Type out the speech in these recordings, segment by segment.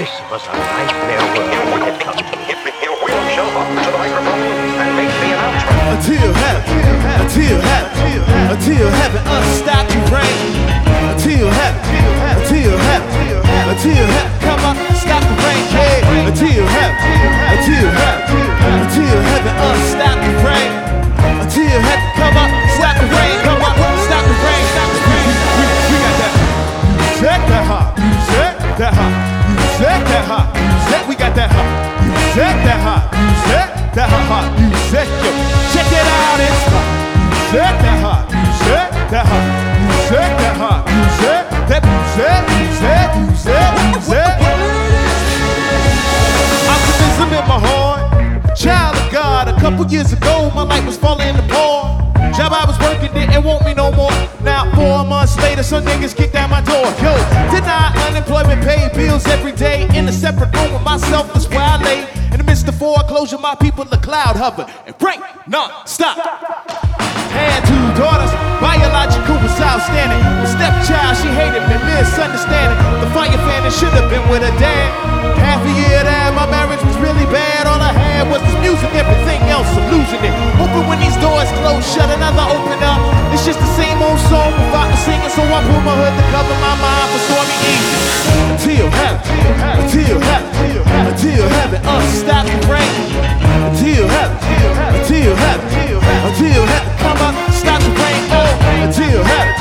This was a nightmare world we had come to. He'll wheel himself up to the microphone and make the announcement. Until heaven, unstop your rain. Until heaven, come on, stop the rain. Hey, until heaven, unstop the rain. Until heaven, come on, stop the rain. Come on, stop the rain. We got that. You said that hot. You said that hot. You said that hot. You said we got that hot. You said that hot. You said that hot. You said yo. Check it out, it's hot. You said that hot. You said that hot. You said that hot. You said that. You said. Optimism in my heart. Child of God. A couple years ago, my life was falling apart. Job I was working didn't want me no more. Now 4 months later, some niggas kicked down my door. Yo, deny unemployment, pay bills every day. In a separate room with myself, that's where I lay. In the midst of foreclosure, my people the cloud hover and break non-stop. Had 2 daughters, biological was outstanding. The stepchild, she hated me, misunderstanding. The fire fan that should have been with her dad. Half a year there, my marriage was really bad. All I had was this music, everything else, I'm losing it. Hoping when these doors close, shut another open up. It's just the same old song without the singing, so I pull my hood to cover my mind for stormy evening. Until heaven, unstop the rain. Until heaven, come on, stop the rain. Oh, until heaven,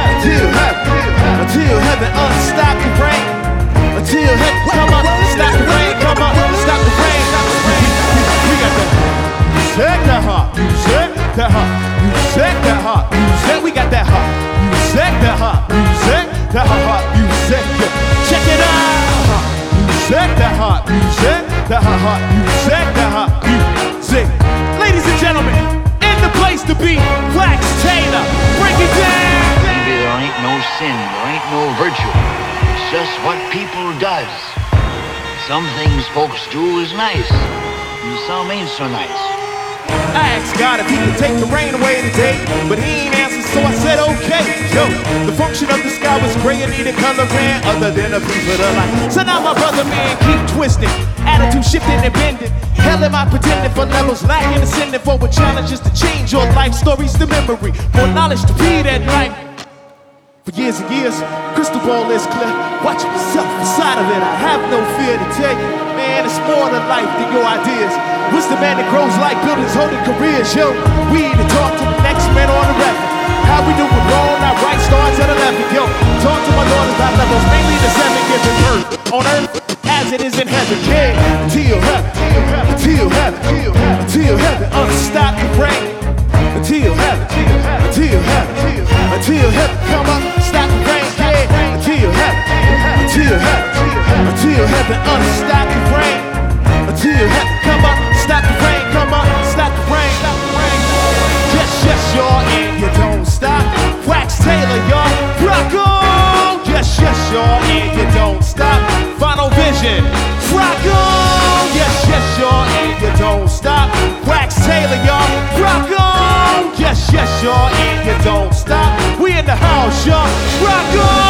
unstop the rain. Until heaven, come on, stop the rain. Come on, stop the rain. We got that. You said that hot. You said that hot. You said that hot. You said we got that hot. You said that hot. You said that hot. You said that. Check it out. You said that hot. You said that hot. You said that hot. You said. Ladies and gentlemen, in the place to be, Flax Taylor. Break it down. Maybe there ain't no sin, there ain't no virtue. It's just what people does. Some things folks do is nice, and some ain't so nice. I asked God if he could take the rain away today, but he ain't answered, so I said okay. Yo, the function of the sky was gray and needed coloring other than a piece of the light. So now my brother man keep twisting, attitude shifting and bending. Hell am I pretending for levels lacking, ascending forward challenges to change your life stories to memory, more knowledge to read at night. For years and years, crystal ball is clear. Watch yourself inside of it. I have no fear to tell you, man, it's more to life than your ideas. Wisdom man that grows like buildings holding careers. Yo, we need to talk to the next man on the record. How we do it wrong, our right starts at 11. Yo, talk to my daughters about levels, mainly the 7 giving birth on earth as it is in heaven. Yeah, until heaven, unstop the rain. Until heaven, come on, stop the rain. Yeah, until heaven, unstop the rain. Until heaven, come on, stop the rain. Come on, stop the rain. Yes, y'all, and you don't stop. Wax Taylor, y'all, rock on. Yes, y'all, and you don't stop. Final Vision, rock on. Yes, y'all, and you don't stop. Wax Taylor, y'all, rock on. Yes, y'all, and you don't stop. We in the house, y'all, rock on.